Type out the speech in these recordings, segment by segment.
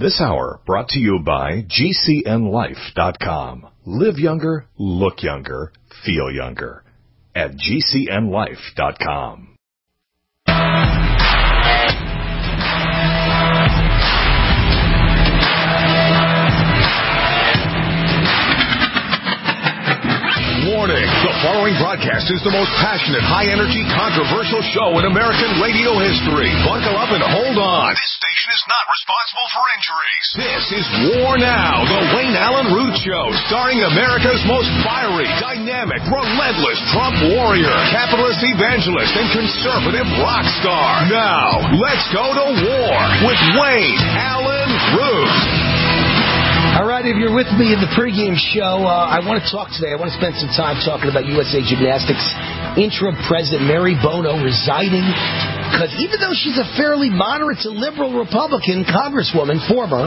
This hour brought to you by GCNLife.com. Live younger, look younger, feel younger. At GCNLife.com. Warning, the following broadcast is the most passionate, high-energy, controversial show in American radio history. Buckle up and hold on. This station is not responsible for injuries. This is War Now, the Wayne Allen Root Show, starring America's most fiery, dynamic, relentless Trump warrior, capitalist evangelist, and conservative rock star. Now, let's go to war with Wayne Allen Root. All right, if you're with me in the pregame show, I want to talk today. I want to spend some time talking about USA Gymnastics interim president Mary Bono resigning, because even though she's a fairly moderate to liberal Republican congresswoman, former,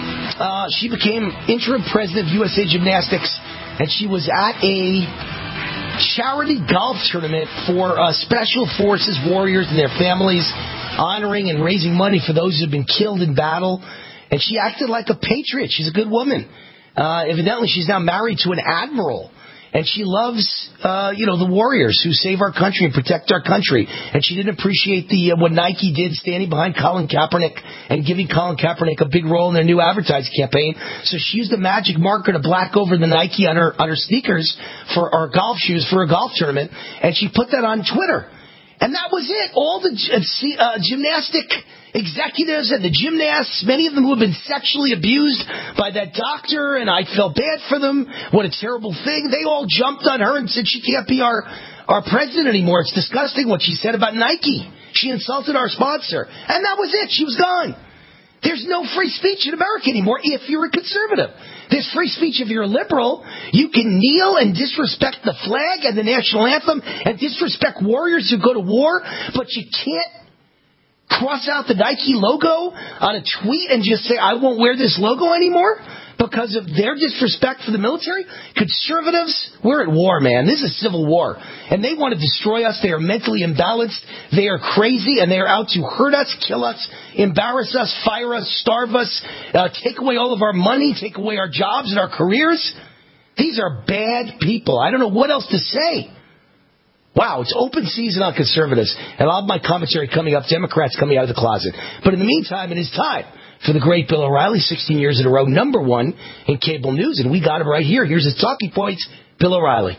she became interim president of USA Gymnastics, and she was at a charity golf tournament for special forces warriors and their families, honoring and raising money for those who have been killed in battle. And she acted like a patriot. She's a good woman. Evidently, she's now married to an admiral. And she loves, the warriors who save our country and protect our country. And she didn't appreciate what Nike did, standing behind Colin Kaepernick and giving Colin Kaepernick a big role in their new advertising campaign. So she used the magic marker to black over the Nike on her sneakers for our golf shoes for a golf tournament. And she put that on Twitter. And that was it. All the gymnastic executives and the gymnasts, many of them who have been sexually abused by that doctor, and I felt bad for them. What a terrible thing. They all jumped on her and said she can't be our president anymore. It's disgusting what she said about Nike. She insulted our sponsor. And that was it. She was gone. There's no free speech in America anymore if you're a conservative. There's free speech if you're a liberal. You can kneel and disrespect the flag and the national anthem and disrespect warriors who go to war, but you can't cross out the Nike logo on a tweet and just say, I won't wear this logo anymore because of their disrespect for the military. Conservatives, we're at war, man. This is civil war. And they want to destroy us. They are mentally imbalanced. They are crazy, and they are out to hurt us, kill us, embarrass us, fire us, starve us, take away all of our money, take away our jobs and our careers. These are bad people. I don't know what else to say. Wow, it's open season on conservatives. And I'll have my commentary coming up, Democrats coming out of the closet. But in the meantime, it is time for the great Bill O'Reilly, 16 years in a row, #1 in cable news. And we got him right here. Here's his talking points. Bill O'Reilly.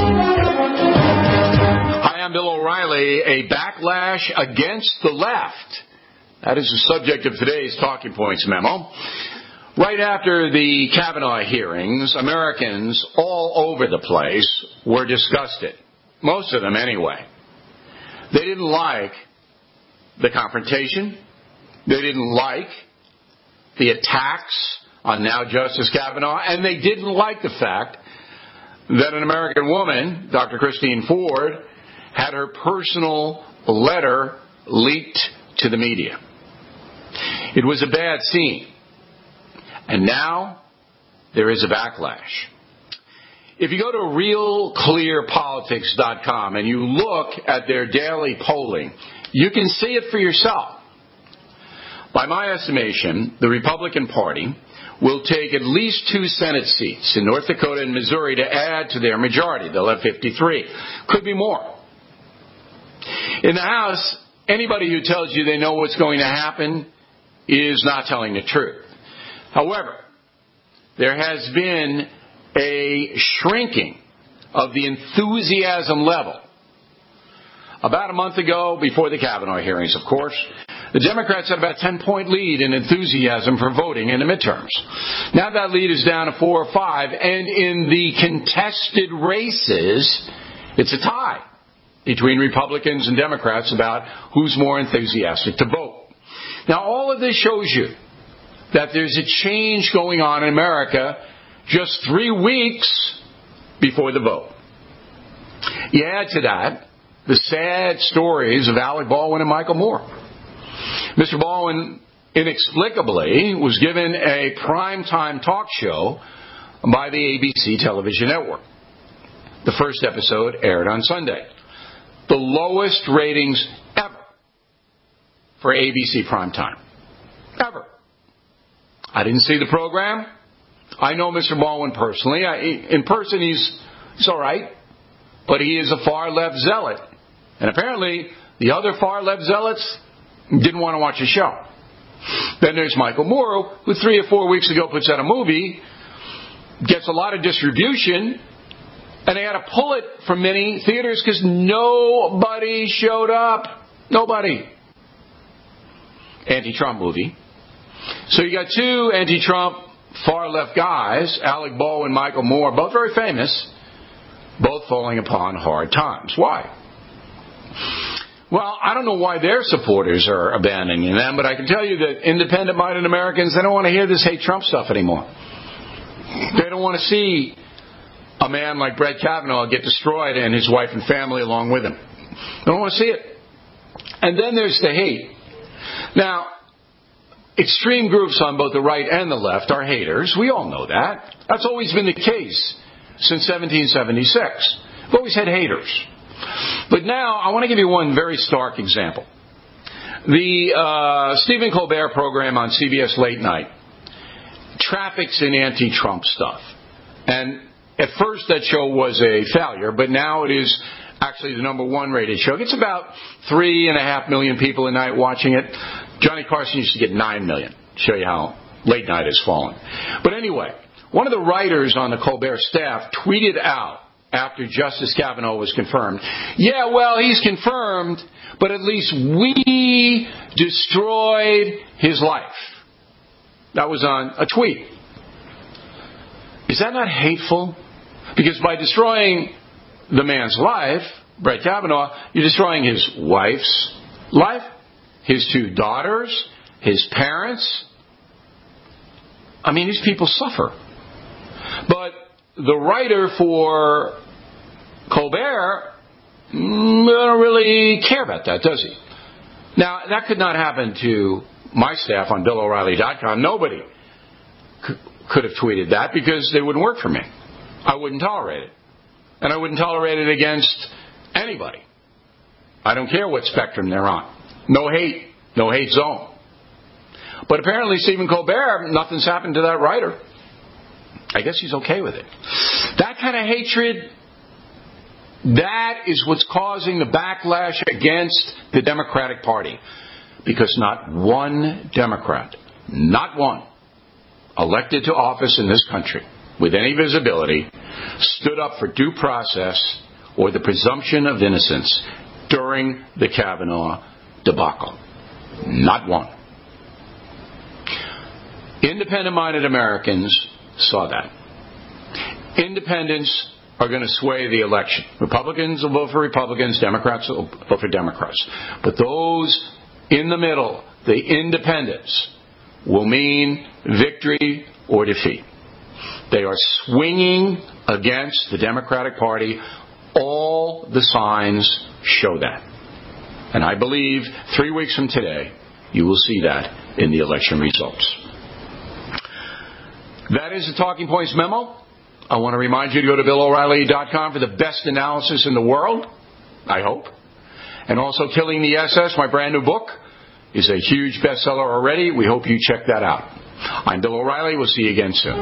Hi, I'm Bill O'Reilly. A backlash against the left. That is the subject of today's talking points memo. Right after the Kavanaugh hearings, Americans all over the place were disgusted. Most of them, anyway. They didn't like the confrontation. They didn't like the attacks on now Justice Kavanaugh. And they didn't like the fact that an American woman, Dr. Christine Ford, had her personal letter leaked to the media. It was a bad scene. And now there is a backlash. If you go to realclearpolitics.com and you look at their daily polling, you can see it for yourself. By my estimation, the Republican Party will take at least 2 Senate seats in North Dakota and Missouri to add to their majority. They'll have 53. Could be more. In the House, anybody who tells you they know what's going to happen is not telling the truth. However, there has been a shrinking of the enthusiasm level. About a month ago, before the Kavanaugh hearings, of course, the Democrats had about a 10-point lead in enthusiasm for voting in the midterms. Now that lead is down to 4 or 5, and in the contested races, it's a tie between Republicans and Democrats about who's more enthusiastic to vote. Now, all of this shows you that there's a change going on in America just 3 weeks before the vote. You add to that the sad stories of Alec Baldwin and Michael Moore. Mr. Baldwin inexplicably was given a primetime talk show by the ABC television network. The first episode aired on Sunday. The lowest ratings ever for ABC primetime. Ever. I didn't see the program. I know Mr. Baldwin personally. In person, he's all right. But he is a far-left zealot. And apparently, the other far-left zealots didn't want to watch the show. Then there's Michael Moore, who 3 or 4 weeks ago puts out a movie, gets a lot of distribution, and they had to pull it from many theaters because nobody showed up. Nobody. Anti-Trump movie. So you got two anti-Trump far-left guys, Alec Baldwin, Michael Moore, both very famous, both falling upon hard times. Why? Well, I don't know why their supporters are abandoning them, but I can tell you that independent-minded Americans, they don't want to hear this hate Trump stuff anymore. They don't want to see a man like Brett Kavanaugh get destroyed and his wife and family along with him. They don't want to see it. And then there's the hate. Now, extreme groups on both the right and the left are haters. We all know that. That's always been the case since 1776. We've always had haters. But now, I want to give you one very stark example. The Stephen Colbert program on CBS Late Night traffics in anti-Trump stuff. And at first that show was a failure, but now it is actually the number one rated show. It gets about 3.5 million people a night watching it. Johnny Carson used to get 9 million. Show you how Late Night has fallen. But anyway, one of the writers on the Colbert staff tweeted out after Justice Kavanaugh was confirmed, yeah, well, he's confirmed, but at least we destroyed his life. That was on a tweet. Is that not hateful? Because by destroying the man's life, Brett Kavanaugh, you're destroying his wife's life, his 2 daughters, his parents. I mean, these people suffer. But the writer for Colbert don't really care about that, does he? Now, that could not happen to my staff on BillO'Reilly.com. Nobody could have tweeted that because they wouldn't work for me. I wouldn't tolerate it. And I wouldn't tolerate it against anybody. I don't care what spectrum they're on. No hate zone. But apparently Stephen Colbert, nothing's happened to that writer. I guess he's okay with it. That kind of hatred, that is what's causing the backlash against the Democratic Party. Because not one Democrat, not one, elected to office in this country with any visibility stood up for due process or the presumption of innocence during the Kavanaugh debacle. Not one. Independent-minded Americans saw that. Independents are going to sway the election. Republicans will vote for Republicans. Democrats will vote for Democrats. But those in the middle, the independents, will mean victory or defeat. They are swinging against the Democratic Party. All the signs show that. And I believe 3 weeks from today, you will see that in the election results. That is the Talking Points memo. I want to remind you to go to BillO'Reilly.com for the best analysis in the world, I hope. And also Killing the SS, my brand new book, is a huge bestseller already. We hope you check that out. I'm Bill O'Reilly. We'll see you again soon.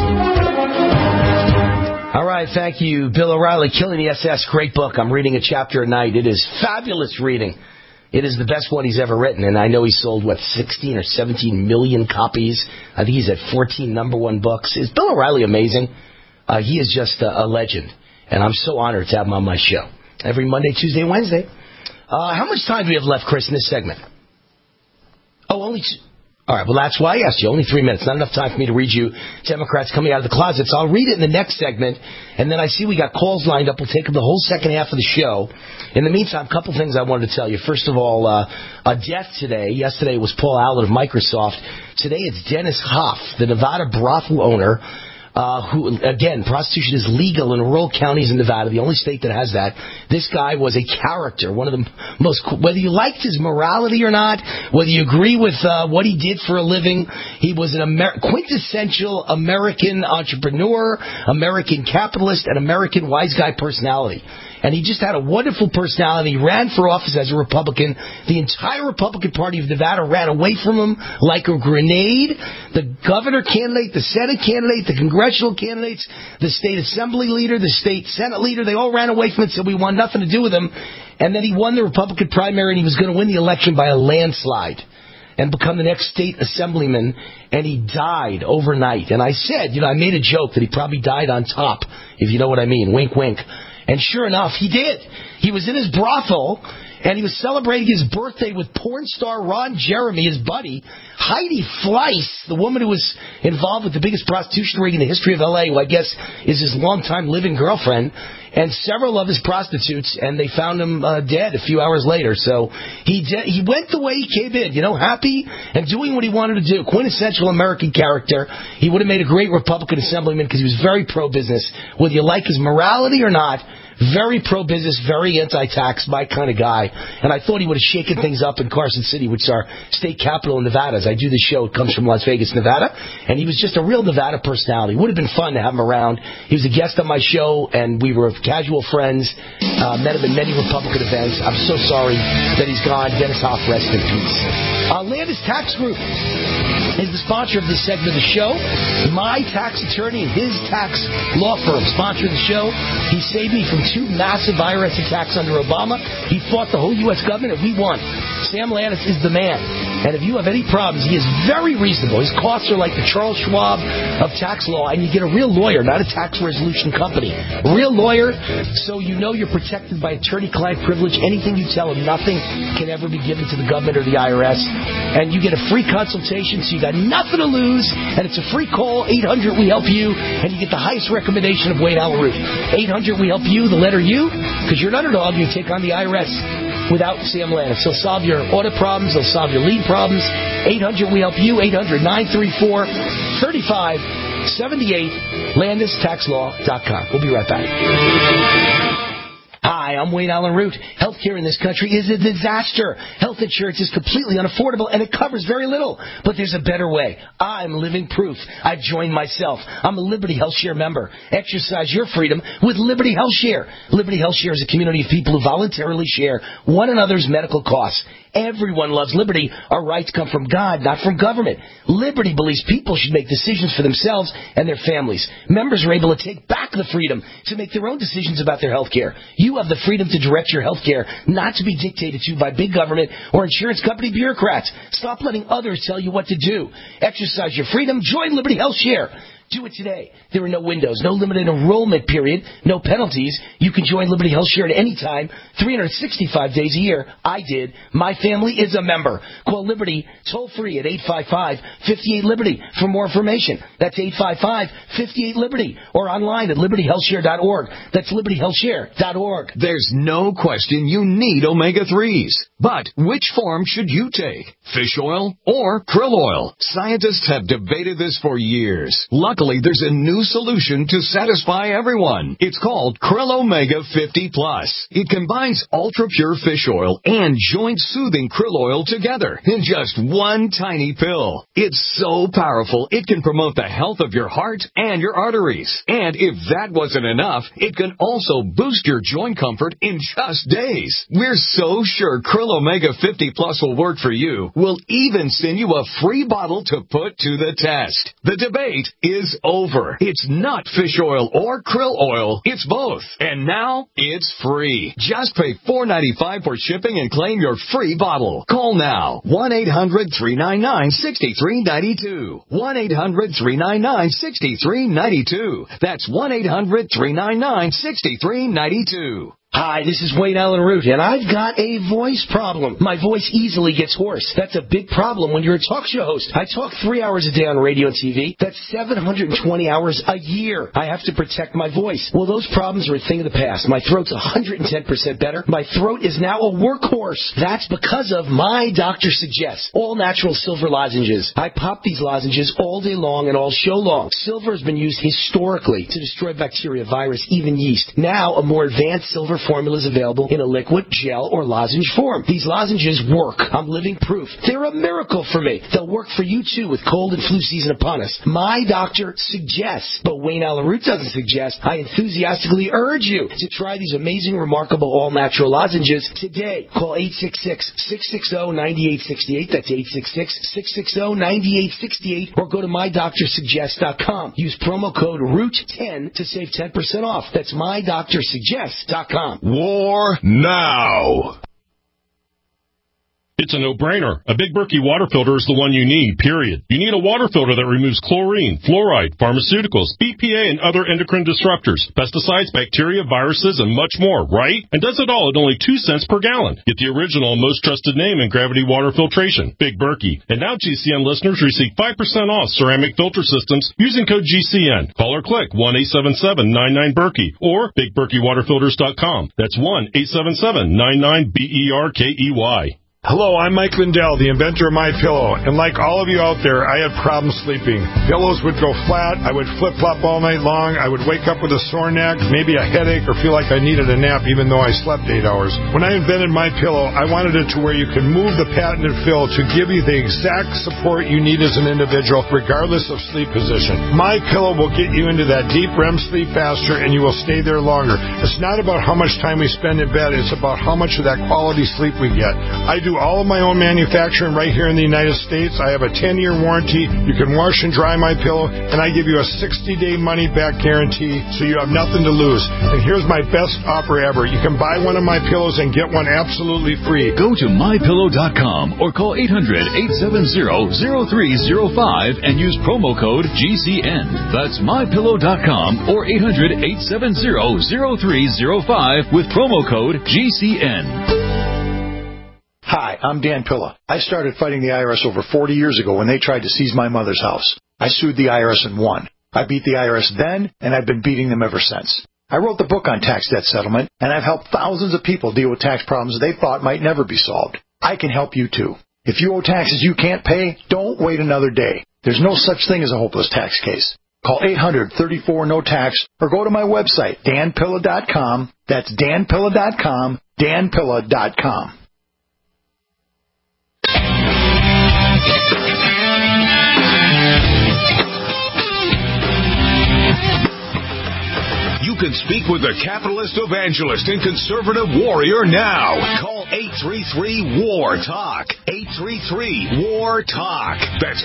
All right, thank you, Bill O'Reilly. Killing the SS, great book. I'm reading a chapter a night. It is fabulous reading. It is the best one he's ever written, and I know he sold, 16 or 17 million copies. I think he's at 14 number one books. Is Bill O'Reilly amazing? He is just a legend, and I'm so honored to have him on my show every Monday, Tuesday, and Wednesday. How much time do we have left, Chris, in this segment? Oh, only two. All right, well, that's why I asked you. Only 3 minutes. Not enough time for me to read you Democrats coming out of the closets. I'll read it in the next segment, and then I see we got calls lined up. We'll take them the whole second half of the show. In the meantime, a couple things I wanted to tell you. First of all, a death today. Yesterday was Paul Allen of Microsoft. Today it's Dennis Hoff, the Nevada brothel owner, who, again, prostitution is legal in rural counties in Nevada, the only state that has that. This guy was a character, one of the most, whether you liked his morality or not, whether you agree with what he did for a living, he was an quintessential American entrepreneur, American capitalist, and American wise guy personality. and he just had a wonderful personality. He ran for office as a Republican. The entire Republican Party of Nevada ran away from him like a grenade. The governor candidate, the Senate candidate, the congressional candidates, the state assembly leader, the state Senate leader, they all ran away from it, said we want nothing to do with him. And then he won the Republican primary, and he was going to win the election by a landslide and become the next state assemblyman, and he died overnight. And I said, I made a joke that he probably died on top, if you know what I mean. Wink, wink. And sure enough, he did. He was in his brothel, and he was celebrating his birthday with porn star Ron Jeremy, his buddy. Heidi Fleiss, the woman who was involved with the biggest prostitution ring in the history of L.A., who I guess is his longtime living girlfriend, and several of his prostitutes, and they found him dead a few hours later. So he went the way he came in, happy and doing what he wanted to do. Quintessential American character. He would have made a great Republican assemblyman because he was very pro-business. Whether you like his morality or not, very pro-business, very anti-tax, my kind of guy. And I thought he would have shaken things up in Carson City, which is our state capital in Nevada. As I do the show, it comes from Las Vegas, Nevada. And he was just a real Nevada personality. It would have been fun to have him around. He was a guest on my show, and we were casual friends. Met him in many Republican events. I'm so sorry that he's gone. Dennis Hoff, rest in peace. Landis Tax Group is the sponsor of this segment of the show. My tax attorney and his tax law firm sponsor the show. He saved me from 2 massive IRS attacks under Obama. He fought the whole U.S. government, and we won. Sam Landis is the man. And if you have any problems, he is very reasonable. His costs are like the Charles Schwab of tax law, and you get a real lawyer, not a tax resolution company. A real lawyer, so you know you're protected by attorney-client privilege. Anything you tell him, nothing can ever be given to the government or the IRS. And you get a free consultation, so you got nothing to lose, and it's a free call, 800-WE-HELP-YOU, and you get the highest recommendation of Wayne Allen Root. 800-WE-HELP-YOU, the letter U, because you're an underdog, you take on the IRS without Sam Landis. He'll solve your audit problems, he'll solve your lien problems. 800-WE-HELP-YOU, 800-934-3578, LandisTaxLaw.com. We'll be right back. Hi, I'm Wayne Allen Root. Healthcare in this country is a disaster. Health insurance is completely unaffordable, and it covers very little. But there's a better way. I'm living proof. I've joined myself. I'm a Liberty Health Share member. Exercise your freedom with Liberty Health Share. Liberty Health Share is a community of people who voluntarily share one another's medical costs. Everyone loves liberty. Our rights come from God, not from government. Liberty believes people should make decisions for themselves and their families. Members are able to take back the freedom to make their own decisions about their health care. You have the freedom to direct your health care, not to be dictated to by big government or insurance company bureaucrats. Stop letting others tell you what to do. Exercise your freedom. Join Liberty Health Share. Do it today. There are no windows, no limited enrollment period, no penalties. You can join Liberty Health Share at any time, 365 days a year. I did. My family is a member. Call Liberty toll-free at 855-58-LIBERTY for more information. That's 855-58-LIBERTY or online at libertyhealthshare.org. That's libertyhealthshare.org. There's no question you need omega-3s. But which form should you take? Fish oil or krill oil? Scientists have debated this for years. Luckily, there's a new solution to satisfy everyone. It's called Krill Omega 50 Plus. It combines ultra-pure fish oil and joint-soothing krill oil together in just one tiny pill. It's so powerful, it can promote the health of your heart and your arteries. And if that wasn't enough, it can also boost your joint comfort in just days. We're so sure Krill Omega 50 Plus will work for you. We'll even send you a free bottle to put to the test. The debate is over. It's not fish oil or krill oil. It's both. And now it's free. Just pay $4.95 for shipping and claim your free bottle. Call now. 1-800-399-6392. 1-800-399-6392. That's 1-800-399-6392. Hi, this is Wayne Allen Root, and I've got a voice problem. My voice easily gets hoarse. That's a big problem when you're a talk show host. I talk 3 hours a day on radio and TV. That's 720 hours a year. I have to protect my voice. Well, those problems are a thing of the past. My throat's 110% better. My throat is now a workhorse. That's because of my doctor suggests all-natural silver lozenges. I pop these lozenges all day long and all show long. Silver has been used historically to destroy bacteria, virus, even yeast. Now, a more advanced silver newer formulas available in a liquid, gel, or lozenge form. These lozenges work. I'm living proof. They're a miracle for me. They'll work for you, too, with cold and flu season upon us. My doctor suggests, but Wayne Allen Root doesn't suggest. I enthusiastically urge you to try these amazing, remarkable, all-natural lozenges today. Call 866-660-9868. That's 866-660-9868. Or go to MyDoctorSuggest.com. Use promo code ROOT10 to save 10% off. That's MyDoctorSuggest.com. War now. It's a no-brainer. A Big Berkey water filter is the one you need, period. You need a water filter that removes chlorine, fluoride, pharmaceuticals, BPA, and other endocrine disruptors, pesticides, bacteria, viruses, and much more, right? And does it all at only 2 cents per gallon. Get the original and most trusted name in gravity water filtration, Big Berkey. And now GCN listeners receive 5% off ceramic filter systems using code GCN. Call or click 1-877-99-BERKEY or BigBerkeyWaterFilters.com. That's 1-877-99-BERKEY. Hello, I'm Mike Lindell, the inventor of MyPillow, and like all of you out there, I had problems sleeping. Pillows would go flat, I would flip-flop all night long, I would wake up with a sore neck, maybe a headache, or feel like I needed a nap even though I slept 8 hours. When I invented MyPillow, I wanted it to where you can move the patented fill to give you the exact support you need as an individual, regardless of sleep position. MyPillow will get you into that deep REM sleep faster, and you will stay there longer. It's not about how much time we spend in bed, it's about how much of that quality sleep we get. I do all of my own manufacturing right here in the United States. I have a 10-year warranty. You can wash and dry my pillow, and I give you a 60-day money-back guarantee, so you have nothing to lose. And here's my best offer ever. You can buy one of my pillows and get one absolutely free. Go to MyPillow.com or call 800-870-0305 and use promo code GCN. That's MyPillow.com or 800-870-0305 with promo code GCN. Hi, I'm Dan Pilla. I started fighting the IRS over 40 years ago when they tried to seize my mother's house. I sued the IRS and won. I beat the IRS then, and I've been beating them ever since. I wrote the book on tax debt settlement, and I've helped thousands of people deal with tax problems they thought might never be solved. I can help you too. If you owe taxes you can't pay, don't wait another day. There's no such thing as a hopeless tax case. Call 800-34-NO-TAX or go to my website, danpilla.com. That's danpilla.com, danpilla.com. You can speak with the capitalist evangelist and conservative warrior now. Call 833-WAR-TALK. 833-WAR-TALK. That's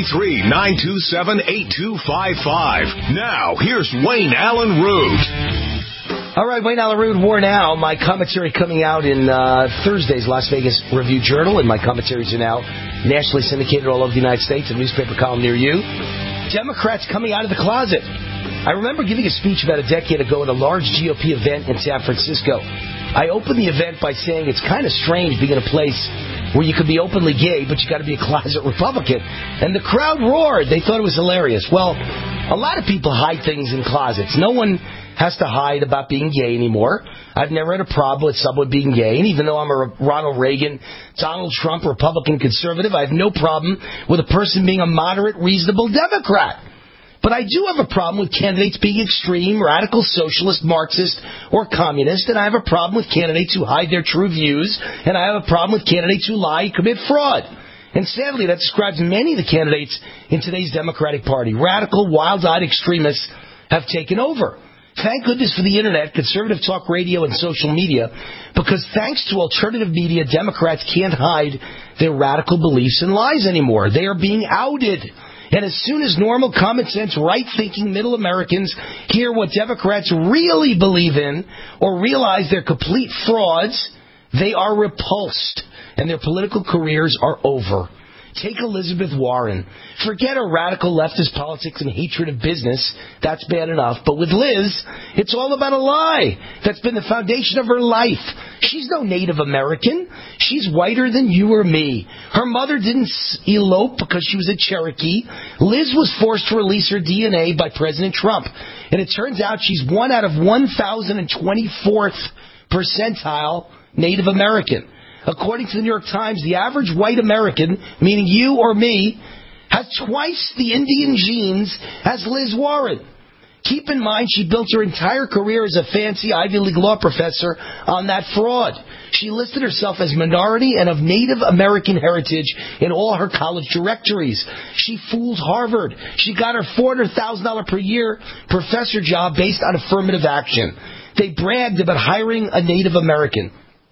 833-927-8255. Now, here's Wayne Allen Root. All right, Wayne Allen Root, War Now. My commentary coming out in Thursday's Las Vegas Review-Journal, and my commentaries are now nationally syndicated all over the United States, a newspaper column near you. Democrats coming out of the closet. I remember giving a speech about a decade ago at a large GOP event in San Francisco. I opened the event by saying it's kind of strange being in a place where you could be openly gay, but you got to be a closet Republican. And the crowd roared. They thought it was hilarious. Well, a lot of people hide things in closets. No one has to hide about being gay anymore. I've never had a problem with someone being gay. And even though I'm a Ronald Reagan, Donald Trump, Republican conservative, I have no problem with a person being a moderate, reasonable Democrat. But I do have a problem with candidates being extreme, radical socialist, Marxist, or communist, and I have a problem with candidates who hide their true views, and I have a problem with candidates who lie and commit fraud. And sadly, that describes many of the candidates in today's Democratic Party. Radical, wild-eyed extremists have taken over. Thank goodness for the Internet, conservative talk radio, and social media, because thanks to alternative media, Democrats can't hide their radical beliefs and lies anymore. They are being outed. And as soon as normal, common-sense, right-thinking middle Americans hear what Democrats really believe in or realize they're complete frauds, they are repulsed, and their political careers are over. Take Elizabeth Warren. Forget her radical leftist politics and hatred of business. That's bad enough. But with Liz, it's all about a lie. That's been the foundation of her life. She's no Native American. She's whiter than you or me. Her mother didn't elope because she was a Cherokee. Liz was forced to release her DNA by President Trump. And it turns out she's 1 out of 1,024th percentile Native American. According to the New York Times, the average white American, meaning you or me, has twice the Indian genes as Liz Warren. Keep in mind, she built her entire career as a fancy Ivy League law professor on that fraud. She listed herself as minority and of Native American heritage in all her college directories. She fooled Harvard. She got her $400,000 per year professor job based on affirmative action. They bragged about hiring a Native American.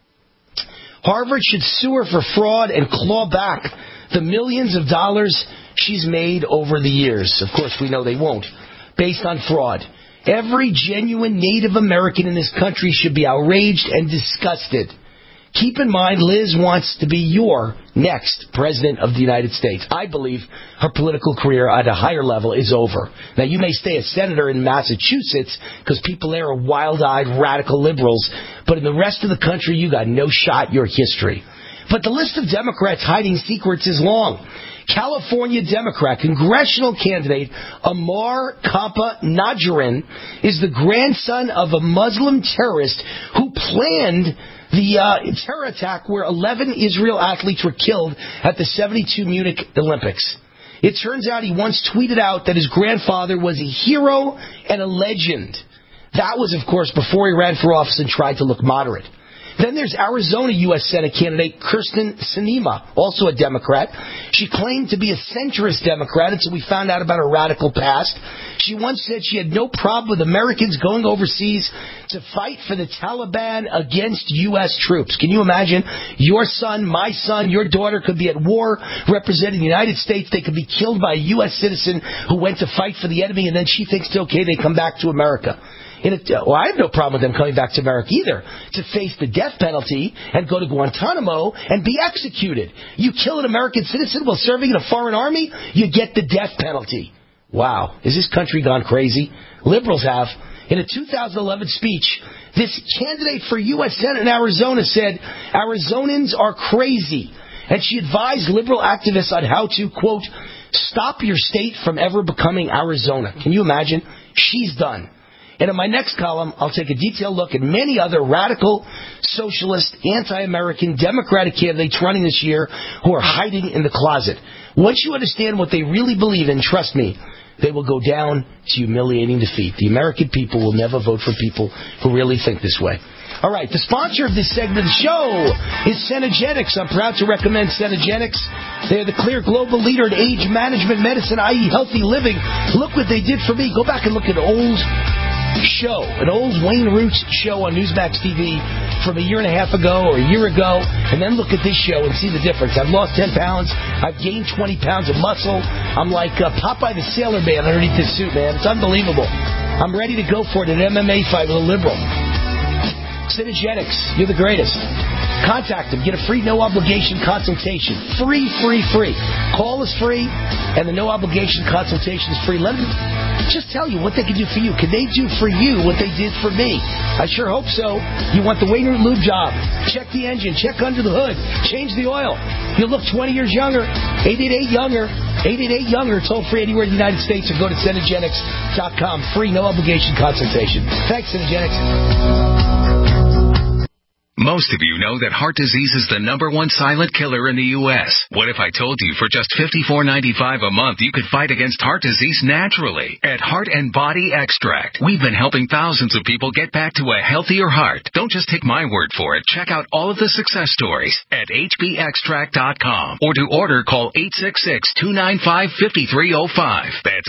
Harvard should sue her for fraud and claw back the millions of dollars she's made over the years. Of course, we know they won't. Based on fraud. Every genuine Native American in this country should be outraged and disgusted. Keep in mind, Liz wants to be your next President of the United States. I believe her political career at a higher level is over. Now, you may stay a senator in Massachusetts because people there are wild-eyed, radical liberals, but in the rest of the country, you got no shot. Your history. But the list of Democrats hiding secrets is long. California Democrat congressional candidate Amar Kampa Najarin is the grandson of a Muslim terrorist who planned the terror attack where 11 Israel athletes were killed at the 72 Munich Olympics. It turns out he once tweeted out that his grandfather was a hero and a legend. That was, of course, before he ran for office and tried to look moderate. Then there's Arizona U.S. Senate candidate Kyrsten Sinema, also a Democrat. She claimed to be a centrist Democrat until we found out about her radical past. She once said she had no problem with Americans going overseas to fight for the Taliban against U.S. troops. Can you imagine? Your son, my son, your daughter could be at war representing the United States. They could be killed by a U.S. citizen who went to fight for the enemy, and then she thinks it's okay they come back to America. I have no problem with them coming back to America either, to face the death penalty and go to Guantanamo and be executed. You kill an American citizen while serving in a foreign army, you get the death penalty. Wow, is this country gone crazy? Liberals have. In a 2011 speech, this candidate for U.S. Senate in Arizona said, Arizonans are crazy. And she advised liberal activists on how to, quote, stop your state from ever becoming Arizona. Can you imagine? She's done. And in my next column, I'll take a detailed look at many other radical, socialist, anti-American, Democratic candidates running this year who are hiding in the closet. Once you understand what they really believe in, trust me, they will go down to humiliating defeat. The American people will never vote for people who really think this way. All right, the sponsor of this segment of the show is Cenegenics. I'm proud to recommend Cenegenics. They're the clear global leader in age management medicine, i.e. healthy living. Look what they did for me. Go back and look at an old Wayne Roots show on Newsmax TV from a year and a half ago or a year ago, and then look at this show and see the difference. I've lost 10 pounds. I've gained 20 pounds of muscle. I'm like Popeye the Sailor Man underneath this suit, man. It's unbelievable. I'm ready to go for it in an MMA fight with a liberal. Cenegenics, you're the greatest. Contact them. Get a free, no-obligation consultation. Free. Call is free, and the no-obligation consultation is free. Let them just tell you what they can do for you. Can they do for you what they did for me? I sure hope so. You want the Wayne Root Lube job. Check the engine. Check under the hood. Change the oil. You'll look 20 years younger. 888-YOUNGER. 888-YOUNGER. Toll free anywhere in the United States, or go to Cenegenics.com. Free, no-obligation consultation. Thanks, Cenegenics. Most of you know that heart disease is the #1 silent killer in the U.S. What if I told you for just $54.95 a month you could fight against heart disease naturally at Heart and Body Extract? We've been helping thousands of people get back to a healthier heart. Don't just take my word for it. Check out all of the success stories at hbextract.com. Or to order, call 866-295-5305. That's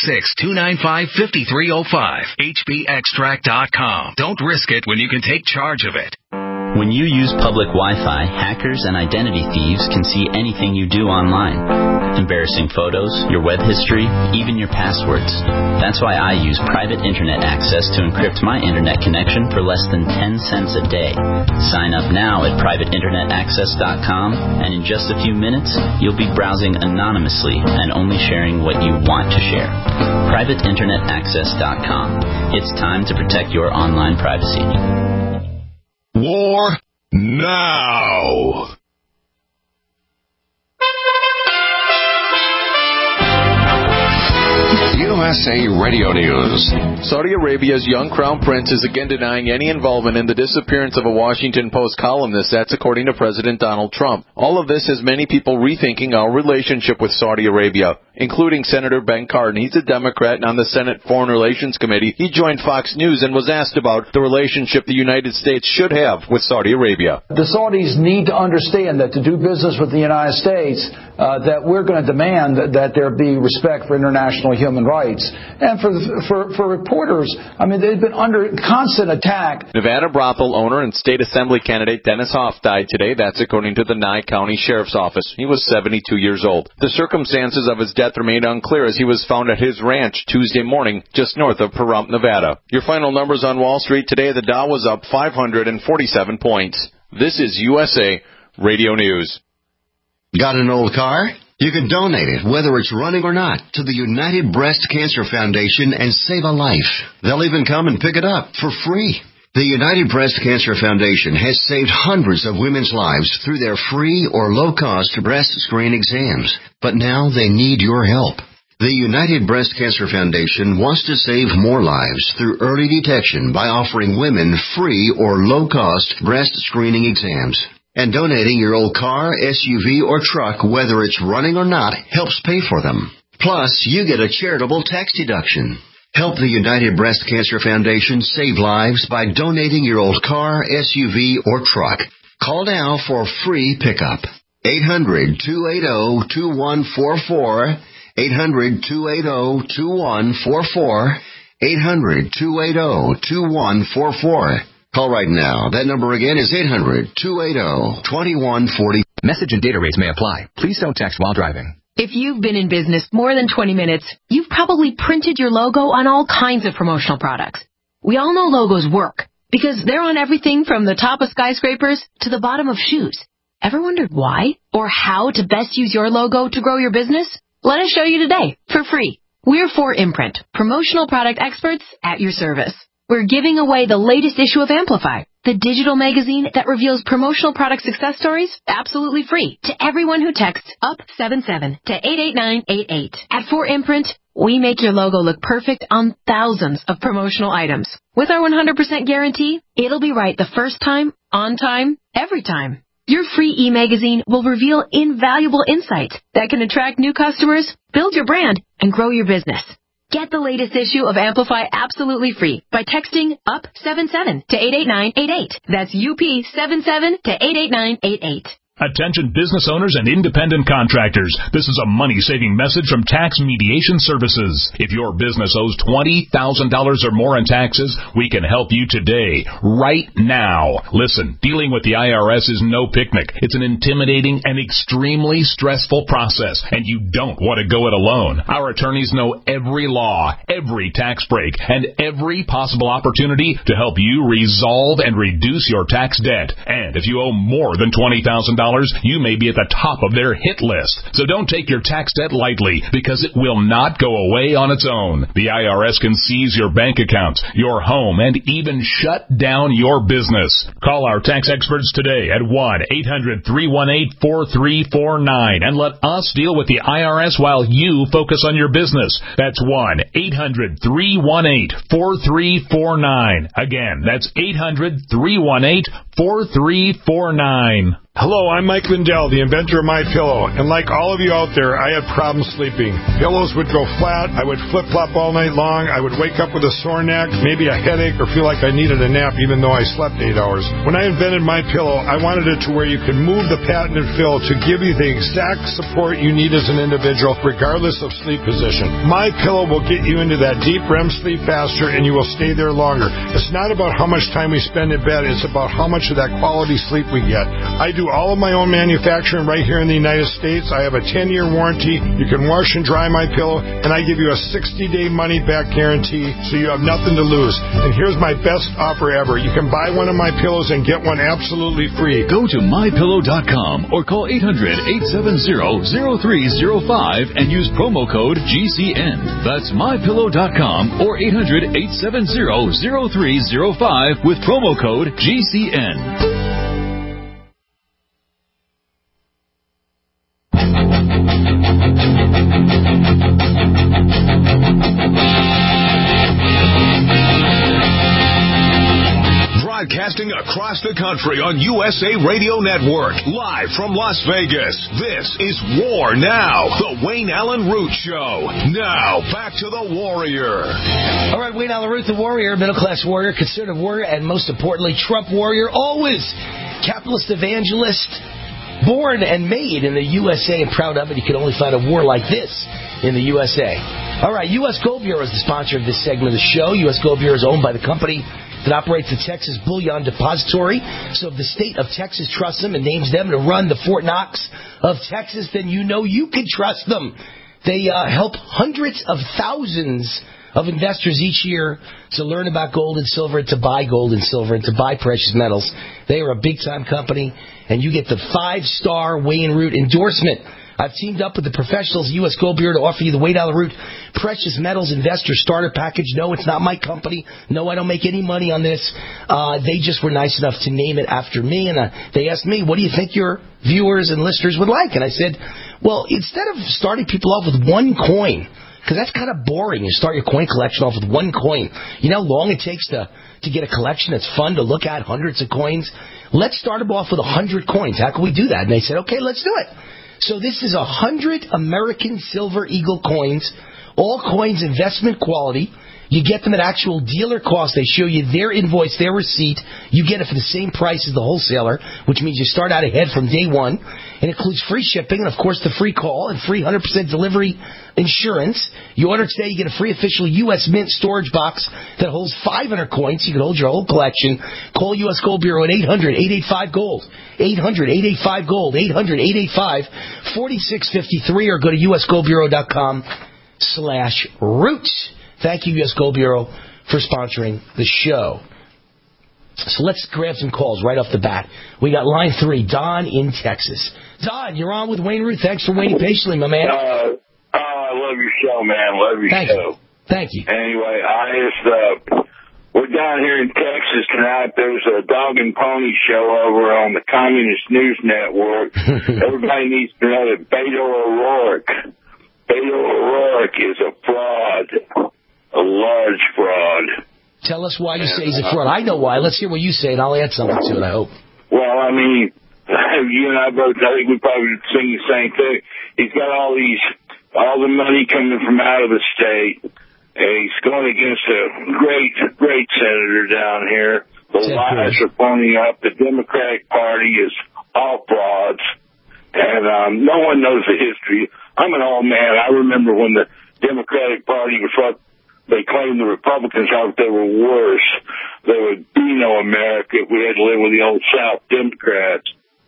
866-295-5305. hbextract.com. Don't risk it when you can take charge of it. When you use public Wi-Fi, hackers and identity thieves can see anything you do online. Embarrassing photos, your web history, even your passwords. That's why I use private internet access to encrypt my internet connection for less than 10 cents a day. Sign up now at privateinternetaccess.com, and in just a few minutes, you'll be browsing anonymously and only sharing what you want to share. privateinternetaccess.com. It's time to protect your online privacy. War now. You USA Radio News. Saudi Arabia's young crown prince is again denying any involvement in the disappearance of a Washington Post columnist. That's according to President Donald Trump. All of this has many people rethinking our relationship with Saudi Arabia, including Senator Ben Cardin. He's a Democrat and on the Senate Foreign Relations Committee. He joined Fox News and was asked about the relationship the United States should have with Saudi Arabia. The Saudis need to understand that to do business with the United States, that we're going to demand that there be respect for international human rights. And for reporters, I mean, they've been under constant attack. Nevada brothel owner and state assembly candidate Dennis Hoff died today. That's according to the Nye County Sheriff's Office. He was 72 years old. The circumstances of his death remained unclear as he was found at his ranch Tuesday morning just north of Pahrump, Nevada. Your final numbers on Wall Street today, the Dow was up 547 points. This is USA Radio News. Got an old car? You can donate it, whether it's running or not, to the United Breast Cancer Foundation and save a life. They'll even come and pick it up for free. The United Breast Cancer Foundation has saved hundreds of women's lives through their free or low-cost breast screen exams. But now they need your help. The United Breast Cancer Foundation wants to save more lives through early detection by offering women free or low-cost breast screening exams. And donating your old car, SUV, or truck, whether it's running or not, helps pay for them. Plus, you get a charitable tax deduction. Help the United Breast Cancer Foundation save lives by donating your old car, SUV, or truck. Call now for free pickup. 800-280-2144. 800-280-2144. 800-280-2144. Call right now. That number again is 800-280-2140. Message and data rates may apply. Please don't text while driving. If you've been in business more than 20 minutes, you've probably printed your logo on all kinds of promotional products. We all know logos work because they're on everything from the top of skyscrapers to the bottom of shoes. Ever wondered why or how to best use your logo to grow your business? Let us show you today for free. We're 4imprint, promotional product experts at your service. We're giving away the latest issue of Amplify, the digital magazine that reveals promotional product success stories absolutely free to everyone who texts UP77 to 88988. At 4imprint, we make your logo look perfect on thousands of promotional items. With our 100% guarantee, it'll be right the first time, on time, every time. Your free e-magazine will reveal invaluable insights that can attract new customers, build your brand, and grow your business. Get the latest issue of Amplify absolutely free by texting UP77 to 88988. That's UP77 to 88988. Attention business owners and independent contractors. This is a money-saving message from Tax Mediation Services. If your business owes $20,000 or more in taxes, we can help you today, right now. Listen, dealing with the IRS is no picnic. It's an intimidating and extremely stressful process, and you don't want to go it alone. Our attorneys know every law, every tax break, and every possible opportunity to help you resolve and reduce your tax debt. And if you owe more than $20,000, you may be at the top of their hit list. So don't take your tax debt lightly, because it will not go away on its own. The IRS can seize your bank accounts, your home, and even shut down your business. Call our tax experts today at 1-800-318-4349 and let us deal with the IRS while you focus on your business. That's 1-800-318-4349. Again, that's 800-318-4349. Hello, I'm Mike Lindell, the inventor of MyPillow, and like all of you out there, I had problems sleeping. Pillows would go flat, I would flip-flop all night long, I would wake up with a sore neck, maybe a headache, or feel like I needed a nap even though I slept 8 hours. When I invented MyPillow, I wanted it to where you could move the patented fill to give you the exact support you need as an individual, regardless of sleep position. MyPillow will get you into that deep REM sleep faster, and you will stay there longer. It's not about how much time we spend in bed, it's about how much of that quality sleep we get. I do all of my own manufacturing right here in the United States. I have a 10-year warranty. You can wash and dry my pillow, and I give you a 60-day money-back guarantee, so you have nothing to lose. And here's my best offer ever. You can buy one of my pillows and get one absolutely free. Go to MyPillow.com or call 800-870-0305 and use promo code GCN. That's MyPillow.com or 800-870-0305 with promo code GCN. Broadcasting across the country on USA Radio Network. Live from Las Vegas. This is War Now. The Wayne Allen Root Show. Now, back to the Warrior. All right, Wayne Allen Root, the Warrior, middle-class warrior, conservative warrior, and most importantly, Trump warrior. Always capitalist evangelist. Born and made in the USA and proud of it. You can only find a war like this in the USA. All right, U.S. Gold Bureau is the sponsor of this segment of the show. U.S. Gold Bureau is owned by the company that operates the Texas Bullion Depository. So if the state of Texas trusts them and names them to run the Fort Knox of Texas, then you know you can trust them. They help hundreds of thousands of investors each year to learn about gold and silver, to buy gold and silver, and to buy precious metals. They are a big-time company, and you get the 5-star Wayne Root endorsement. I've teamed up with the professionals at U.S. Gold Bureau to offer you the Wayne Allen Root Precious Metals Investor Starter Package. No, it's not my company. No, I don't make any money on this. They just were nice enough to name it after me, and they asked me, what do you think your viewers and listeners would like? And I said, well, instead of starting people off with one coin, because that's kind of boring. You start your coin collection off with one coin. You know how long it takes to get a collection that's fun to look at, hundreds of coins? Let's start them off with 100 coins. How can we do that? And they said, okay, let's do it. So this is 100 American Silver Eagle coins, all coins investment quality. You get them at actual dealer cost. They show you their invoice, their receipt. You get it for the same price as the wholesaler, which means you start out ahead from day one. It includes free shipping and, of course, the free call and free 100% delivery insurance. You order today, you get a free official U.S. Mint storage box that holds 500 coins. You can hold your whole collection. Call U.S. Gold Bureau at 800-885-GOLD. 800-885-GOLD. 800-885-4653 or go to usgoldbureau.com/root. Thank you, U.S. Gold Bureau, for sponsoring the show. So let's grab some calls right off the bat. We got line 3, Don in Texas. Don, you're on with Wayne Root. Thanks for waiting patiently, my man. I love your show, man. Love your show. Thank you. Anyway, we're down here in Texas tonight. There's a dog and pony show over on the Communist News Network. Everybody needs to know that Beto O'Rourke is a fraud. A large fraud. Tell us why you say he's a fraud. I know why. Let's hear what you say, and I'll add something to it, I hope. Well, I mean, you and I both, I think we probably sing the same thing. He's got all the money coming from out of the state, and he's going against a great senator down here. The lies are ponying up. The Democratic Party is all frauds, and no one knows the history. I'm an old man. I remember when the Democratic Party was what they claimed the Republicans thought they were worse. There would be no America if we had to live with the old South Democrats.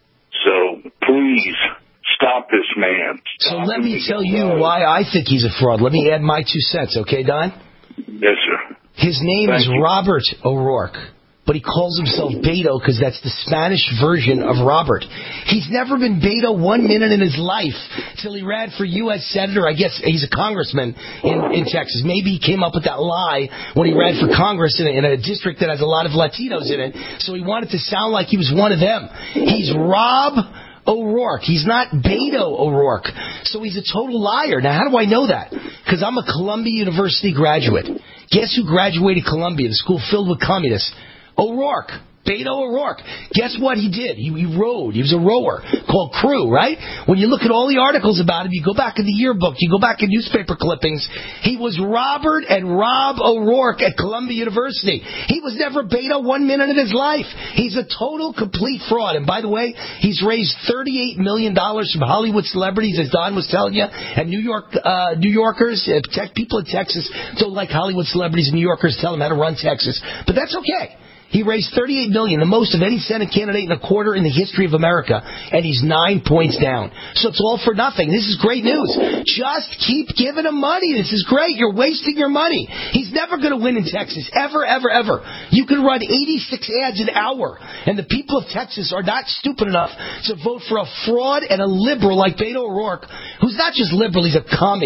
So please stop this man. So let me tell you why I think he's a fraud. Let me add my 2 cents, okay, Don? Yes, sir. His name is Robert O'Rourke, but he calls himself Beto because that's the Spanish version of Robert. He's never been Beto 1 minute in his life till he ran for U.S. Senator. I guess he's a congressman in Texas. Maybe he came up with that lie when he ran for Congress in a district that has a lot of Latinos in it, so he wanted to sound like he was one of them. He's Rob O'Rourke. He's not Beto O'Rourke. So he's a total liar. Now, how do I know that? Because I'm a Columbia University graduate. Guess who graduated Columbia, the school filled with communists? O'Rourke. Beto O'Rourke. Guess what he did? He rowed. He was a rower called Crew, right? When you look at all the articles about him, you go back in the yearbook, you go back in newspaper clippings, he was Robert and Rob O'Rourke at Columbia University. He was never Beto 1 minute of his life. He's a total, complete fraud. And by the way, he's raised $38 million from Hollywood celebrities, as Don was telling you, and New Yorkers, people in Texas don't like Hollywood celebrities and New Yorkers tell them how to run Texas. But that's okay. He raised $38 million, the most of any Senate candidate in a quarter in the history of America, and he's 9 points down. So it's all for nothing. This is great news. Just keep giving him money. This is great. You're wasting your money. He's never going to win in Texas, ever, ever, ever. You can run 86 ads an hour, and the people of Texas are not stupid enough to vote for a fraud and a liberal like Beto O'Rourke, who's not just liberal, he's a commie.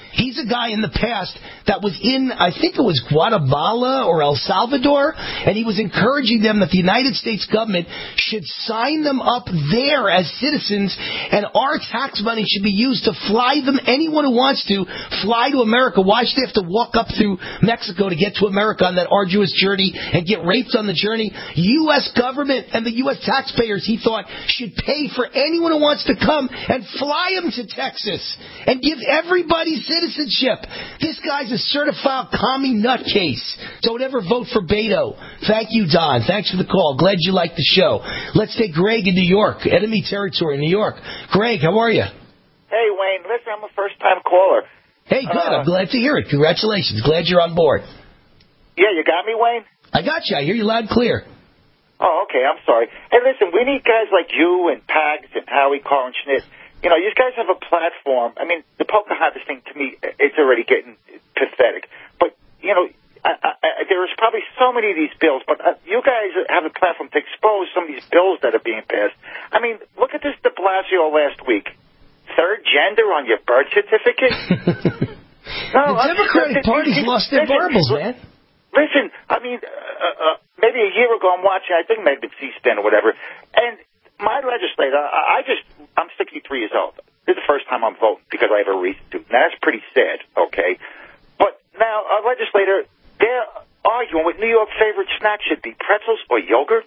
He's a guy in the past that was in, I think it was Guatemala or El Salvador, and he was encouraging them that the United States government should sign them up there as citizens, and our tax money should be used to fly them, anyone who wants to, fly to America. Why should they have to walk up through Mexico to get to America on that arduous journey and get raped on the journey? U.S. government and the U.S. taxpayers, he thought, should pay for anyone who wants to come and fly them to Texas and give everybody citizenship. This guy's a certified commie nutcase. Don't ever vote for Beto. Thank you, Don. Thanks for the call. Glad you liked the show. Let's take Greg in New York, enemy territory in New York. Greg, how are you? Hey, Wayne. Listen, I'm a first-time caller. Hey, good. I'm glad to hear it. Congratulations. Glad you're on board. Yeah, you got me, Wayne? I got you. I hear you loud and clear. Oh, okay. I'm sorry. Hey, listen, we need guys like you and Pags and Howie, Carl, and Schnitt. You know, you guys have a platform. I mean, the Pocahontas thing, to me, it's already getting pathetic. But, you know, there's probably so many of these bills, but you guys have a platform to expose some of these bills that are being passed. I mean, look at this de Blasio last week. Third gender on your birth certificate? No, the Democratic Party's lost their marbles, man. Listen, I mean, maybe a year ago I'm watching, I think maybe C-SPAN or whatever, and my legislator, I'm 63 years old. This is the first time I'm voting because I have a reason to. Now, that's pretty sad, okay? But now, our legislator, they're arguing what New York's favorite snack should be, pretzels or yogurt.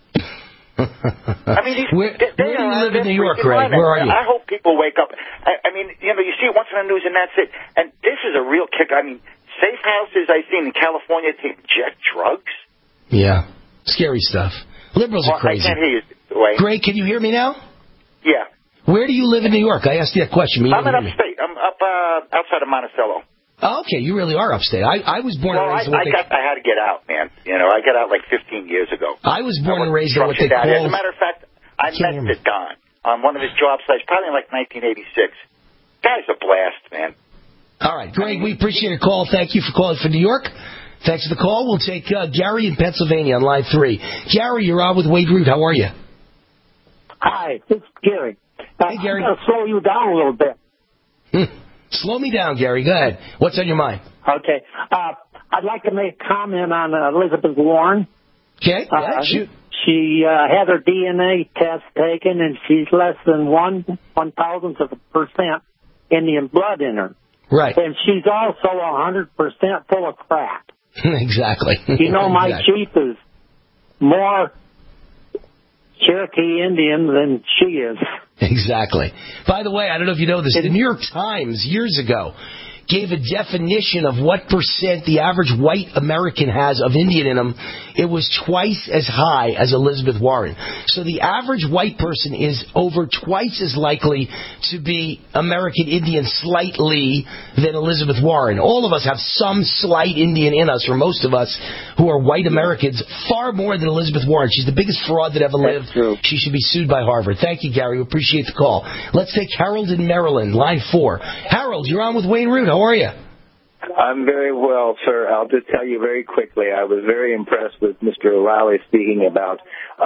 I mean, where do you live in New York, Greg? Where are you? I hope people wake up. I mean, you know, you see it once in the news and that's it. And this is a real kick. I mean, safe houses I've seen in California to inject drugs. Yeah, scary stuff. Liberals are crazy. I can't hear you, Wayne. Greg, can you hear me now? Yeah. Where do you live in New York? I asked you that question. I'm in upstate. I'm up outside of Monticello. Oh, okay, you really are upstate. I was born and raised in I had to get out, man. You know, I got out like 15 years ago. I was born and raised in what they call... As a matter of fact, I met the Don on one of his job sites, probably in like 1986. Guy's a blast, man. All right, Greg, we appreciate your call. Thank you for calling from New York. Thanks for the call. We'll take Gary in Pennsylvania on line 3. Gary, you're on with Wade Root. How are you? Hi, it's Gary. Hey, Gary. I'm going to slow you down a little bit. Slow me down, Gary. Go ahead. What's on your mind? Okay. I'd like to make a comment on Elizabeth Warren. Okay. Shoot. She had her DNA test taken, and she's less than 1/1000% Indian blood in her. Right. And she's also 100% full of crap. Exactly. You know, my chief is more Cherokee Indian than she is. Exactly. By the way, I don't know if you know this, the New York Times years ago gave a definition of what percent the average white American has of Indian in them. It was twice as high as Elizabeth Warren. So the average white person is over twice as likely to be American Indian slightly than Elizabeth Warren. All of us have some slight Indian in us, or most of us who are white Americans, far more than Elizabeth Warren. She's the biggest fraud that ever lived. True. She should be sued by Harvard. Thank you, Gary. We appreciate the call. Let's take Harold in Maryland, line 4. Harold, you're on with Wayne Root. How are you? I'm very well, sir. I'll just tell you very quickly. I was very impressed with Mr. O'Reilly speaking about